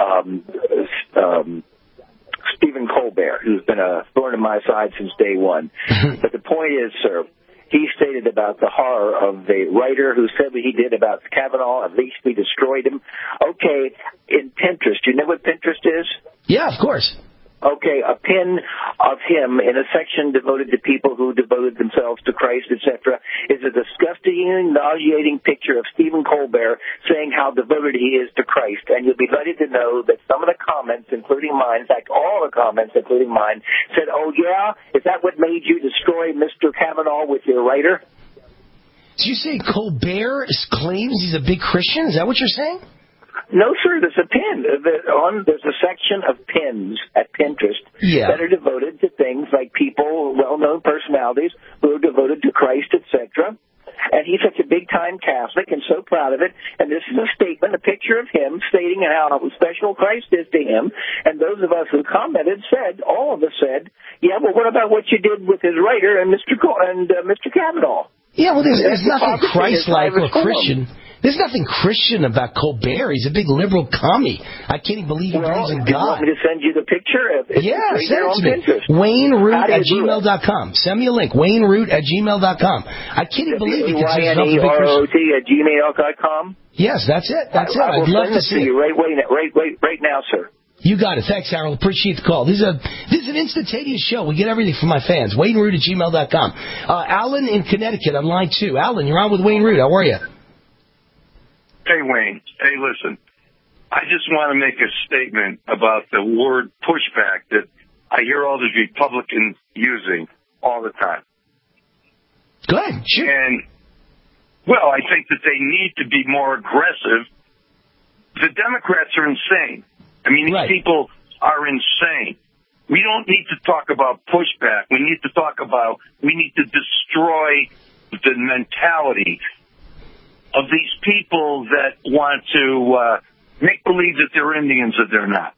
Stephen Colbert, who's been a thorn in my side since day one. But the point is, sir, he stated about the horror of the writer who said what he did about Kavanaugh. At least we destroyed him. Okay, in Pinterest, you know what Pinterest is? Yeah, of course. Okay, a pin of him in a section devoted to people who devoted themselves to Christ, etc., is a disgusting, nauseating picture of Stephen Colbert saying how devoted he is to Christ. And you'll be delighted to know that some of the comments, including mine, in fact, all the comments, including mine, said, "Oh, yeah? Is that what made you destroy Mr. Kavanaugh with your writer?" Did you say Colbert claims he's a big Christian? Is that what you're saying? No, sir, there's a pin. There's a section of pins at Pinterest that are devoted to things like people, well-known personalities who are devoted to Christ, etc. And he's such a big-time Catholic and so proud of it. And this is a statement, a picture of him stating how special Christ is to him. And those of us who commented said, all of us said, yeah, well, what about what you did with his writer and Mr. Kavanaugh? Yeah, well, there's nothing Christ-like or Christian. There's nothing Christian about Colbert. He's a big liberal commie. I can't even believe he believes in God. You want me to send you the picture? Yeah, send it to me. WayneRoot@gmail.com. Send me a link. WayneRoot@gmail.com. I can't even believe it. WayneRoot@gmail.com. Yes, that's it. That's it. I'd love to see it. Right now, sir. You got it. Thanks, Harold. Appreciate the call. This is an instantaneous show. We get everything from my fans. WayneRoot@gmail.com. Alan in Connecticut on line 2. Alan, you're on with Wayne Root. How are you? Hey, Wayne. Hey, listen. I just want to make a statement about the word pushback that I hear all these Republicans using all the time. Go ahead. Sure. And, well, I think that they need to be more aggressive. The Democrats are insane. I mean, these people are insane. We don't need to talk about pushback. We need to talk about, we need to destroy the mentality of these people that want to make believe that they're Indians that they're not.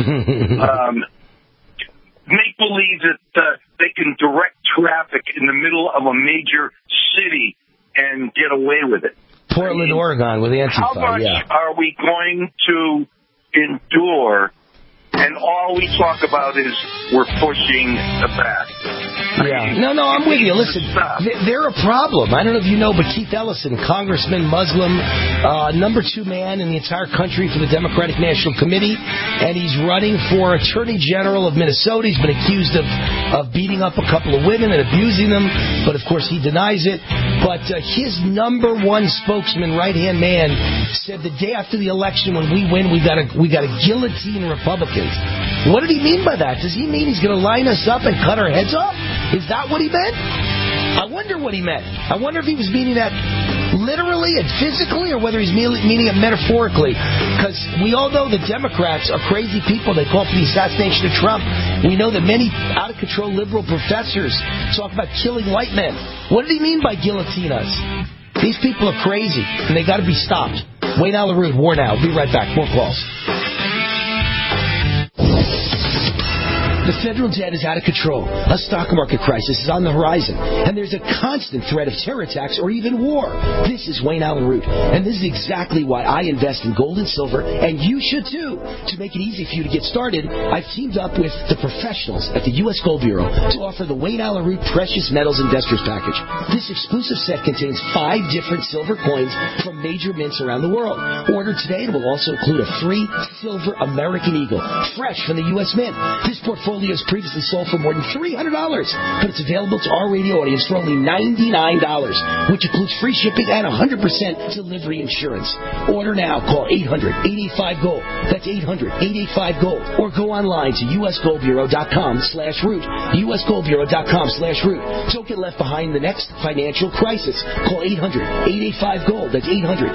Make believe that they can direct traffic in the middle of a major city and get away with it. Portland, Oregon with Antifa, how much are we going to endure? And all we talk about is we're pushing back. Yeah. No, I'm with you. Listen, they're a problem. I don't know if you know, but Keith Ellison, congressman, Muslim, number 2 man in the entire country for the Democratic National Committee, and he's running for Attorney General of Minnesota. He's been accused of beating up a couple of women and abusing them, but of course he denies it. But his number 1 spokesman, right-hand man, said the day after the election when we win, we got to guillotine Republicans. What did he mean by that? Does he mean he's going to line us up and cut our heads off? Is that what he meant? I wonder what he meant. I wonder if he was meaning that literally and physically or whether he's meaning it metaphorically. Because we all know the Democrats are crazy people. They call for the assassination of Trump. We know that many out-of-control liberal professors talk about killing white men. What did he mean by guillotine us? These people are crazy, and they got to be stopped. Wayne Allyn Root, War Now. Be right back. More calls. The federal debt is out of control. A stock market crisis is on the horizon, and there's a constant threat of terror attacks or even war. This is Wayne Allyn Root, and this is exactly why I invest in gold and silver, and you should too. To make it easy for you to get started, I've teamed up with the professionals at the U.S. Gold Bureau to offer the Wayne Allyn Root Precious Metals Investors Package. This exclusive set contains 5 different silver coins from major mints around the world. Order today and will also include a free silver American Eagle, fresh from the U.S. Mint. This portfolio is previously sold for more than $300, but it's available to our radio audience for only $99, which includes free shipping and 100% delivery insurance. Order now. Call 800-885-GOLD. That's 800-885-GOLD. Or go online to usgoldbureau.com/root. usgoldbureau.com/root. Don't get left behind the next financial crisis. Call 800-885-GOLD. That's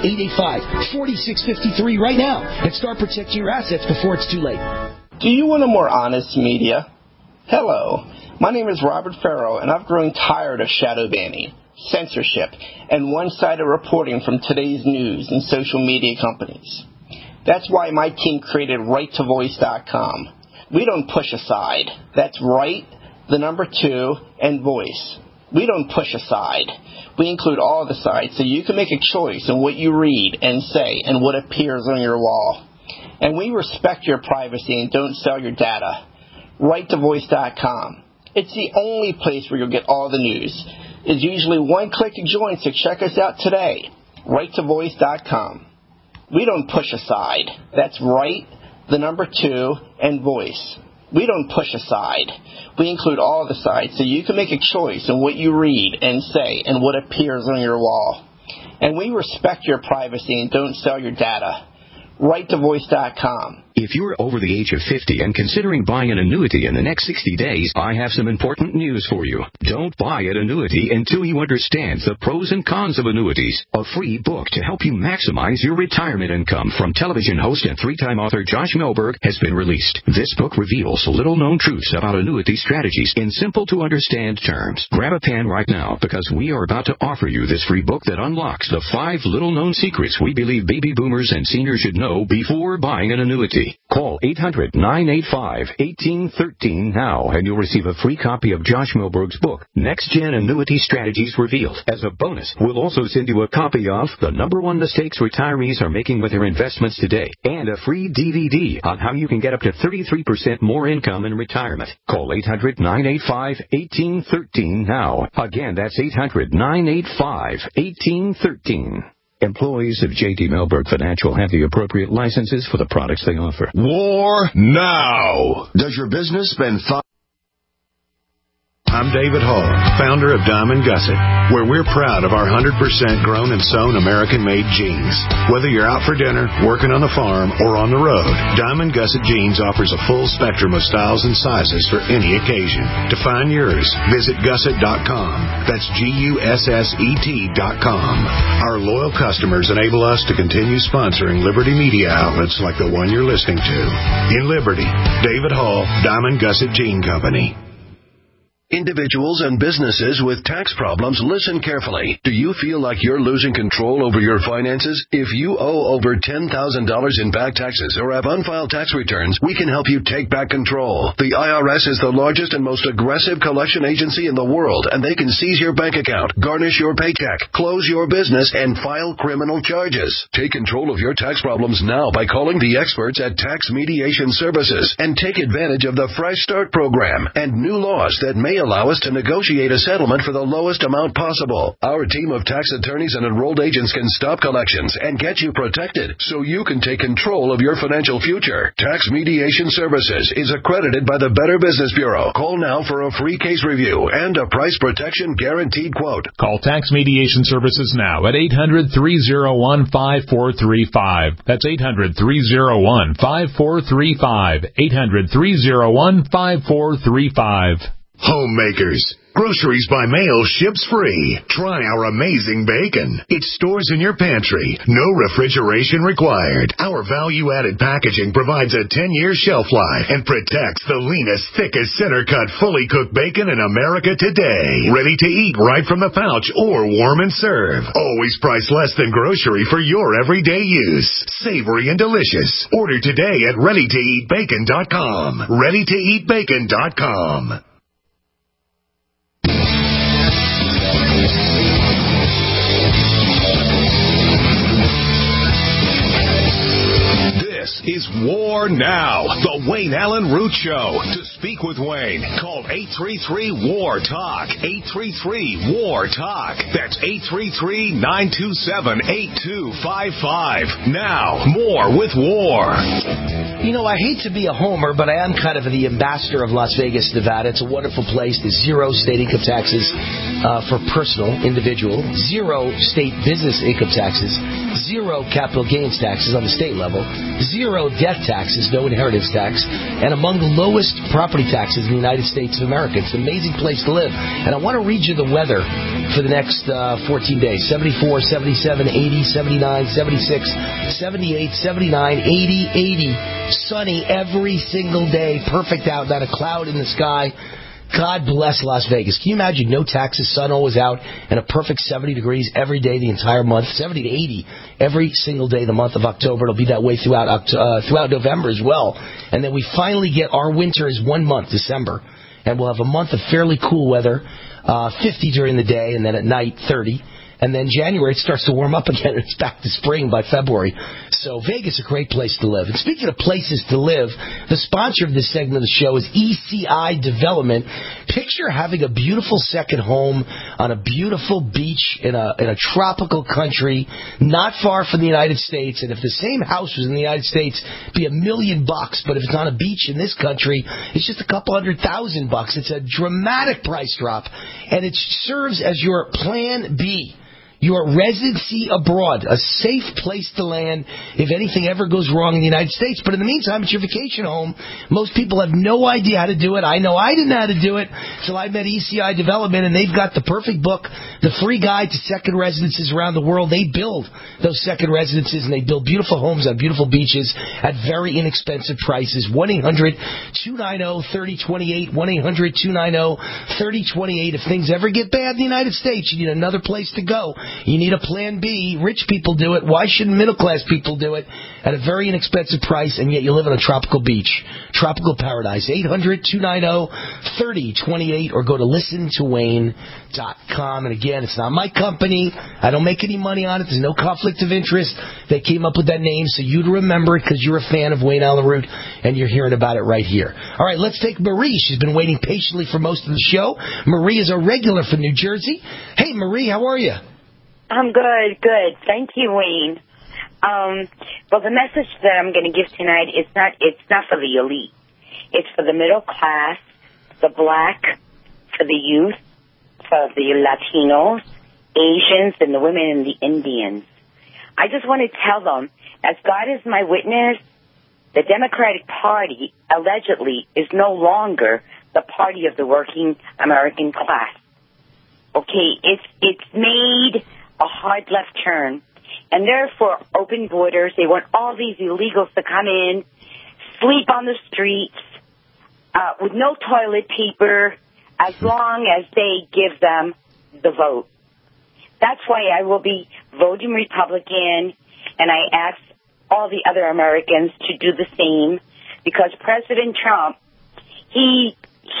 800-885-4653 right now and start protecting your assets before it's too late. Do you want a more honest media? Hello, my name is Robert Farrow, and I've grown tired of shadow banning, censorship, and one-sided reporting from today's news and social media companies. That's why my team created RightToVoice.com. We don't push aside. That's right, the number 2, and voice. We don't push aside. We include all the sides so you can make a choice in what you read and say and what appears on your wall. And we respect your privacy and don't sell your data. RightToVoice.com. It's the only place where you'll get all the news. It's usually one click to join, so check us out today. RightToVoice.com. We don't push aside. That's right, the number 2, and voice. We don't push aside. We include all the sides so you can make a choice in what you read and say and what appears on your wall. And we respect your privacy and don't sell your data. RightToVoice.com. If you're over the age of 50 and considering buying an annuity in the next 60 days, I have some important news for you. Don't buy an annuity until you understand the pros and cons of annuities. A free book to help you maximize your retirement income from television host and 3-time author Josh Melberg has been released. This book reveals little-known truths about annuity strategies in simple-to-understand terms. Grab a pen right now because we are about to offer you this free book that unlocks the 5 little-known secrets we believe baby boomers and seniors should know before buying an annuity. annuity. Call 800-985-1813 now, and you'll receive a free copy of Josh Milberg's book, Next Gen Annuity Strategies Revealed. As a bonus, we'll also send you a copy of The #1 Mistakes Retirees Are Making with Their Investments Today, and a free DVD on how you can get up to 33% more income in retirement. Call 800-985-1813 now. Again, that's 800-985-1813. Employees of J.D. Milberg Financial have the appropriate licenses for the products they offer. War now. Does your business spend I'm David Hall, founder of Diamond Gusset, where we're proud of our 100% grown and sewn American-made jeans. Whether you're out for dinner, working on the farm, or on the road, Diamond Gusset Jeans offers a full spectrum of styles and sizes for any occasion. To find yours, visit gusset.com. That's GUSSET.com. Our loyal customers enable us to continue sponsoring Liberty media outlets like the one you're listening to. In Liberty, David Hall, Diamond Gusset Jean Company. Individuals and businesses with tax problems, listen carefully. Do you feel like you're losing control over your finances? If you owe over $10,000 in back taxes or have unfiled tax returns, we can help you take back control. The IRS is the largest and most aggressive collection agency in the world, and they can seize your bank account, garnish your paycheck, close your business, and file criminal charges. Take control of your tax problems now by calling the experts at Tax Mediation Services and take advantage of the Fresh Start program and new laws that may allow us to negotiate a settlement for the lowest amount possible. Our team of tax attorneys and enrolled agents can stop collections and get you protected so you can take control of your financial future. Tax Mediation Services is accredited by the Better Business Bureau. Call now for a free case review and a price protection guaranteed quote. Call Tax Mediation Services now at 800-301-5435. That's 800-301-5435. 800-301-5435. Homemakers. Groceries by mail ships free. Try our amazing bacon. It stores in your pantry. No refrigeration required. Our value-added packaging provides a 10-year shelf life and protects the leanest, thickest, center-cut, fully cooked bacon in America today. Ready to eat right from the pouch or warm and serve. Always priced less than grocery for your everyday use. Savory and delicious. Order today at ReadyToEatBacon.com. ReadyToEatBacon.com. This is War Now, the Wayne Allen Root Show. To speak with Wayne, call 833-WAR-TALK. 833-WAR-TALK. That's 833-927-8255. Now, more with War. You know, I hate to be a homer, but I am kind of the ambassador of Las Vegas, Nevada. It's a wonderful place. There's 0 state income taxes for personal, individual, 0 state business income taxes, 0 capital gains taxes on the state level, 0 death taxes, no inheritance tax, and among the lowest property taxes in the United States of America. It's an amazing place to live. And I want to read you the weather for the next 14 days. 74, 77, 80, 79, 76, 78, 79, 80, 80. Sunny every single day. Perfect out, not a cloud in the sky. God bless Las Vegas. Can you imagine no taxes, sun always out, and a perfect 70 degrees every day the entire month, 70 to 80 every single day the month of October. It'll be that way throughout November as well. And then we finally get our winter is 1 month, December, and we'll have a month of fairly cool weather, 50 during the day, and then at night 30. And then January, it starts to warm up again. It's back to spring by February. So Vegas is a great place to live. And speaking of places to live, the sponsor of this segment of the show is ECI Development. Picture having a beautiful second home on a beautiful beach in a tropical country not far from the United States. And if the same house was in the United States, it'd be $1 million. But if it's on a beach in this country, it's just a couple $100,000. It's a dramatic price drop. And it serves as your plan B. Your residency abroad, a safe place to land if anything ever goes wrong in the United States. But in the meantime, it's your vacation home. Most people have no idea how to do it. I know I didn't know how to do it until I met ECI Development, and they've got the perfect book, the free guide to second residences around the world. They build those second residences, and they build beautiful homes on beautiful beaches at very inexpensive prices. 1-800-290-3028, 1-800-290-3028. If things ever get bad in the United States, you need another place to go. You need a plan B. Rich people do it. Why shouldn't middle-class people do it at a very inexpensive price, and yet you live on a tropical beach? Tropical paradise. 800-290-3028, or go to listentowayne.com. And again, it's not my company. I don't make any money on it. There's no conflict of interest. They came up with that name so you'd remember it because you're a fan of Wayne Allyn Root, and you're hearing about it right here. All right, let's take Marie. She's been waiting patiently for most of the show. Marie is a regular from New Jersey. Hey, Marie, how are you? I'm good. Thank you, Wayne. Well, the message that I'm going to give tonight is it's not for the elite. It's for the middle class, the black, for the youth, for the Latinos, Asians, and the women and the Indians. I just want to tell them, as God is my witness, the Democratic Party, allegedly, is no longer the party of the working American class. Okay, it's made a hard left turn, and therefore open borders. They want all these illegals to come in, sleep on the streets, with no toilet paper, as long as they give them the vote. That's why I will be voting Republican, and I ask all the other Americans to do the same, because President Trump, he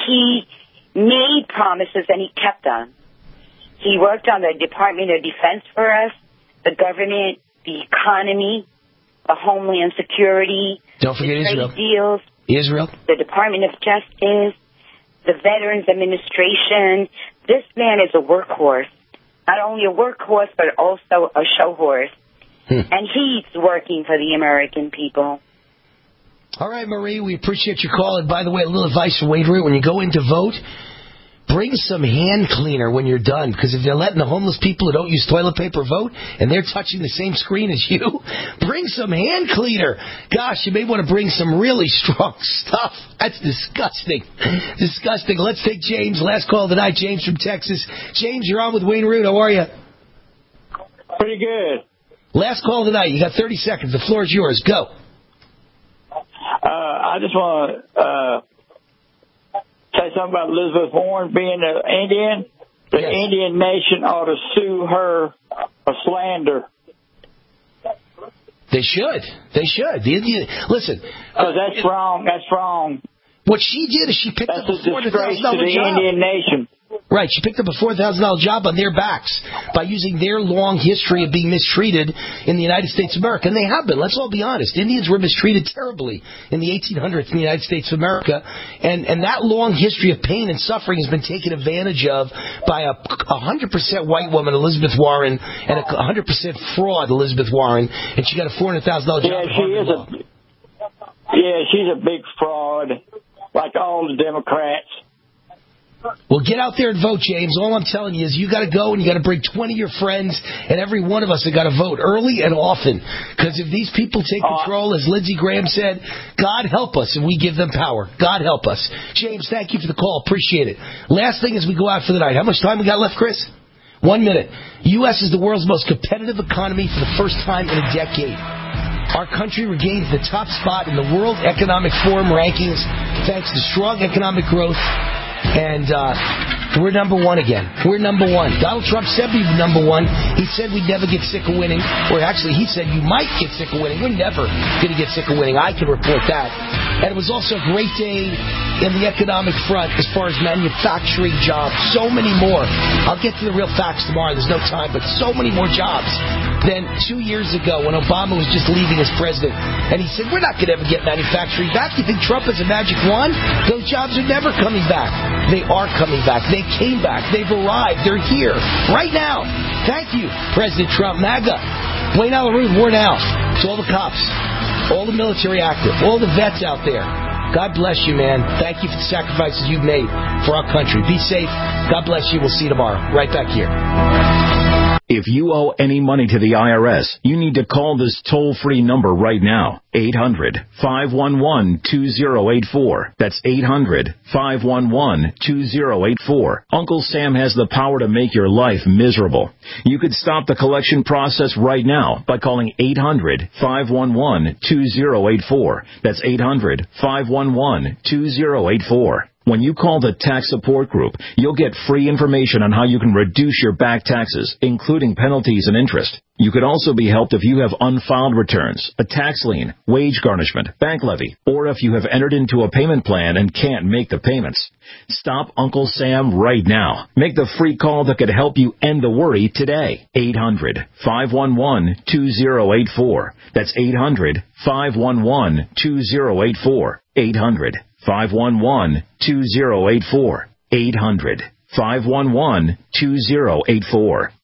made promises and he kept them. He worked on the Department of Defense for us, the government, the economy, the Homeland Security, don't forget the Israel. trade deals, Israel, the Department of Justice, the Veterans Administration. This man is a workhorse. Not only a workhorse, but also a show horse. And he's working for the American people. All right, Marie, we appreciate your call. And by the way, a little advice from Wayne Root. When you go in to vote, bring some hand cleaner when you're done. Because if they're letting the homeless people who don't use toilet paper vote, and they're touching the same screen as you, bring some hand cleaner. Gosh, you may want to bring some really strong stuff. That's disgusting. Disgusting. Let's take James. Last call tonight. James from Texas. James, you're on with Wayne Root. How are you? Pretty good. Last call tonight. You got 30 seconds. The floor is yours. Go. I just want to say something about Elizabeth Warren being an Indian. The Indian nation ought to sue her for slander. They should. They should. The Indian, listen. That's wrong. That's wrong. What she did is she picked up a $400,000 job. Indian nation. Right, she picked up a $4,000 job on their backs by using their long history of being mistreated in the United States of America. And they have been, let's all be honest. Indians were mistreated terribly in the 1800s in the United States of America. And that long history of pain and suffering has been taken advantage of by a 100% white woman, Elizabeth Warren, and a 100% fraud, Elizabeth Warren. And she got a $400,000 job. She's a big fraud, like all the Democrats. Well, get out there and vote, James. All I'm telling you is you got to go and you got to bring 20 of your friends, and every one of us have got to vote early and often. Because if these people take control, as Lindsey Graham said, God help us and we give them power. God help us. James, thank you for the call. Appreciate it. Last thing as we go out for the night. How much time we got left, Chris? 1 minute. U.S. is the world's most competitive economy for the first time in a decade. Our country regains the top spot in the World Economic Forum rankings thanks to strong economic growth. And we're number one again. We're number one. Donald Trump said we were number one. He said we'd never get sick of winning. Or actually, he said you might get sick of winning. We're never going to get sick of winning. I can report that. And it was also a great day in the economic front as far as manufacturing jobs. So many more. I'll get to the real facts tomorrow. There's no time. But so many more jobs than 2 years ago when Obama was just leaving as president. And he said, we're not going to ever get manufacturing back. You think Trump has a magic wand? Those jobs are never coming back. They are coming back. They came back. They've arrived. They're here right now. Thank you, President Trump. MAGA. Wayne Allyn Root, war now. To all the cops, all the military active, all the vets out there. God bless you, man. Thank you for the sacrifices you've made for our country. Be safe. God bless you. We'll see you tomorrow. Right back here. If you owe any money to the IRS, you need to call this toll-free number right now. 800-511-2084. That's 800-511-2084. Uncle Sam has the power to make your life miserable. You could stop the collection process right now by calling 800-511-2084. That's 800-511-2084. When you call the Tax Support Group, you'll get free information on how you can reduce your back taxes, including penalties and interest. You could also be helped if you have unfiled returns, a tax lien, wage garnishment, bank levy, or if you have entered into a payment plan and can't make the payments. Stop Uncle Sam right now. Make the free call that could help you end the worry today. 800-511-2084. That's 800-511-2084. 800-511-2084. 800-511-2084.